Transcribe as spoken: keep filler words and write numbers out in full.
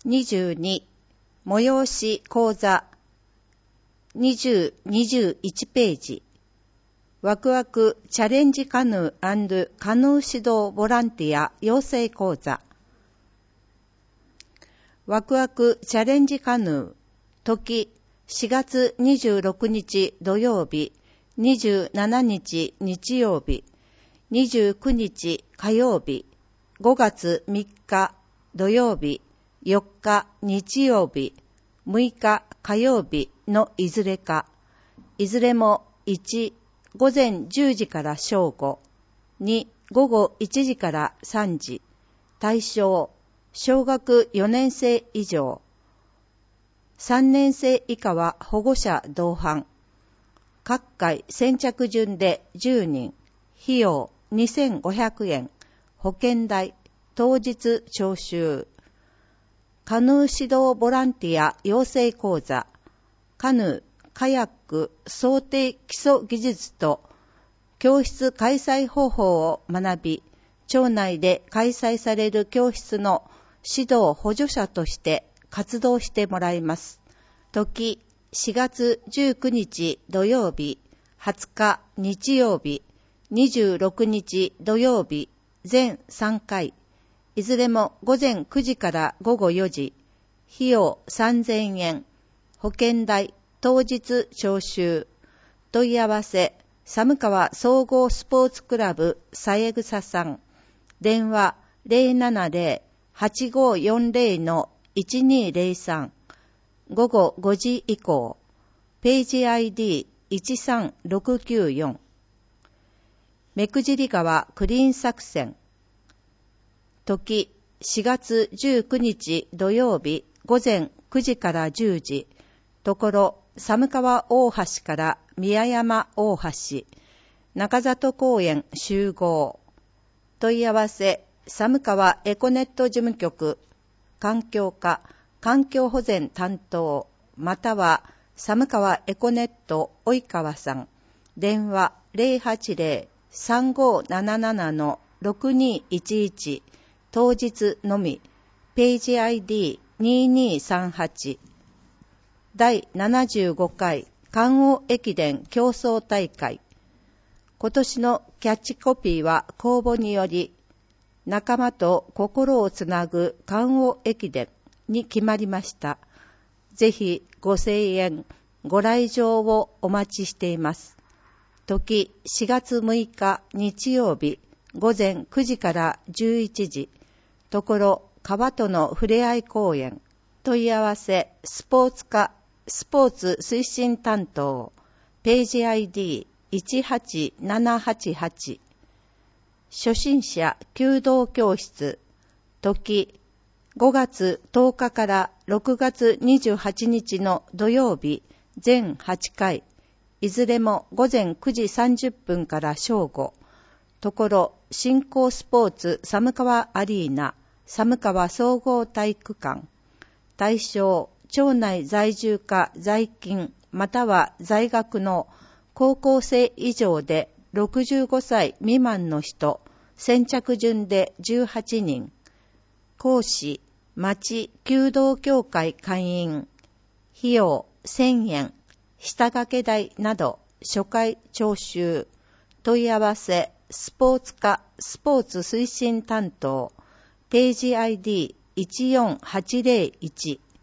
にじゅうに、催し講座にじゅう、にじゅういちページ。ワクワクチャレンジカヌー&カヌー指導ボランティア養成講座。ワクワクチャレンジカヌー、時しがつにじゅうろくにち土曜日、にじゅうしちにち日曜日、にじゅうくにち火曜日、ごがつみっか土曜日、よっか日曜日、むいか火曜日のいずれか、いずれもいち、午前じゅうじから正午、に、午後いちじからさんじ、対象、小学よねんせい以上、さんねんせい以下は保護者同伴、各回先着順でじゅうにん、費用にせんごひゃくえん、保険代、当日徴収。カヌー指導ボランティア養成講座、カヌー、カヤック、想定基礎技術と教室開催方法を学び、町内で開催される教室の指導補助者として活動してもらいます。時、しがつじゅうくにち土曜日、はつか日曜日、にじゅうろくにち土曜日、全さんかい、いずれも午前くじから午後よじ、費用さんぜんえん、保険代、当日徴収。問い合わせ、寒川総合スポーツクラブさえぐささん。電話 ゼロななゼロ はちごよんゼロ のいちにゼロさん。午後ごじ以降。ページ アイディーいちさんろくきゅうよん。目久尻川クリーン作戦。時、しがつじゅうくにち土曜日午前くじからじゅうじ。ところ、寒川大橋から宮山大橋、中里公園集合。問い合わせ、寒川エコネット事務局、環境課、環境保全担当、または寒川エコネット及川さん。電話 ゼロはちゼロ さんごなななのろくにいちいち。当日のみ。ページ アイディーににさんはち。第ななじゅうごかい関央駅伝競争大会。今年のキャッチコピーは公募により、仲間と心をつなぐ関央駅伝に決まりました。ぜひご声援、ご来場をお待ちしています。時しがつむいか日曜日午前くじからじゅういちじ。ところ川とのふれあい公園。問い合わせスポーツ課スポーツ推進担当。ページ アイディーいちはちななはちはち。初心者弓道教室。時ごがつとおかからろくがつにじゅうはちにちの土曜日全はちかい。いずれも午前くじさんじゅっぷんから正午。ところ新興スポーツ寒川アリーナ寒川総合体育館。対象町内在住か在勤または在学の高校生以上でろくじゅうごさい未満の人、先着順でじゅうはちにん。講師、町弓道協会会員。費用せんえん、下掛け代など初回徴収。問い合わせ、スポーツ課スポーツ推進担当。ページ アイディーいちよんはちゼロいち。